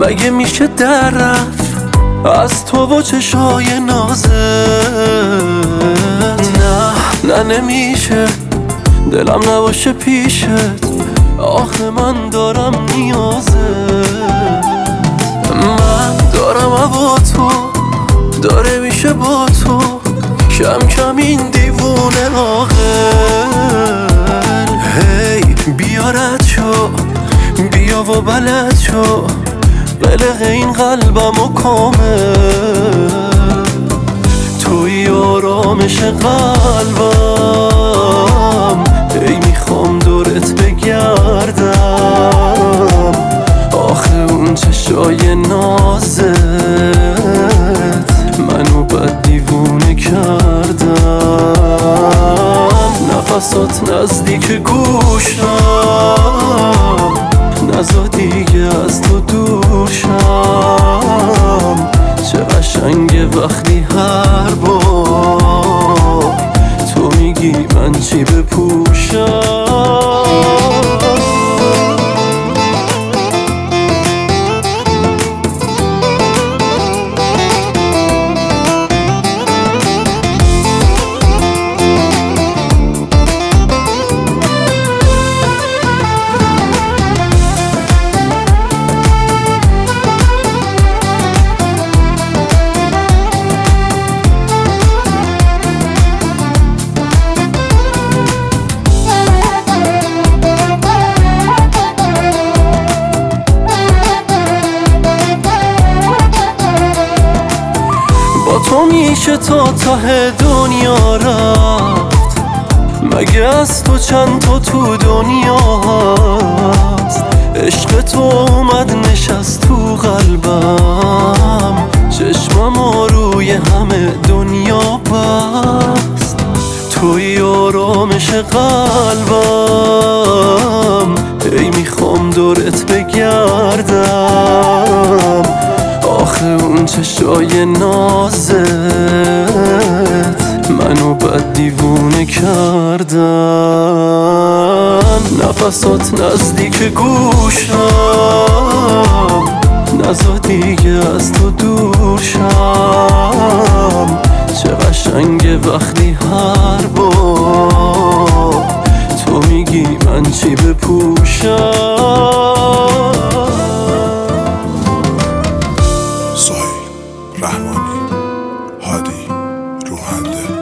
مگه میشه در رفت از تو و چشای نازت؟ نه نمیشه دلم نباشه پیشت، آخه من دارم نیازت. من دارم با تو، داره میشه با تو کم کم این دیوونه عاقل. هی بیا رد شو، بیا و بلد شو، قلق این قلبمو کامل. توی آرامش قلبم، ای میخوام دورت بگردم. آخه اون چشای نازت منو بد دیوونه کردم. نفسات نزدیک گوشم، نزا دیگه از تو دور شم. چه قشنگه وقتی هر بار تو میگی من چی بپوشم. تو میشه تا ته دنیا رفت، مگه از تو چند تا تو دنیا هست؟ عشق تو اومد نشست تو قلبم، چشمم روی همه دنیا بست. توی آرامش قلبم، ای میخوام دورت بگردم. آخه اون چشای نازت منو بد دیوونه کردن. نفسات نزدیک گوشم، نزا دیگه از تو دور شم. چه قشنگه وقتی هر بار تو میگی من چی بپوشم. رحمانی، هادی، روحنده